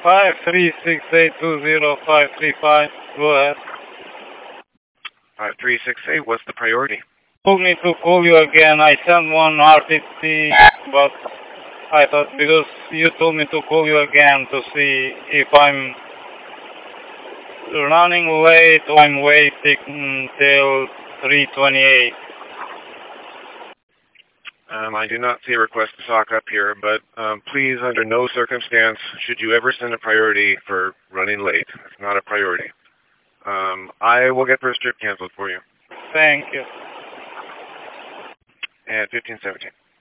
536820535. Go ahead. 5368, what's the priority? Told me to call you again. I sent one R50, but I thought because you told me to call you again to see if I'm running late or I'm waiting till 3:28. I do not see a request to sock up here, but please, under no circumstance should you ever send a priority for running late. It's not a priority. I will get first trip canceled for you. Thank you. At 1517.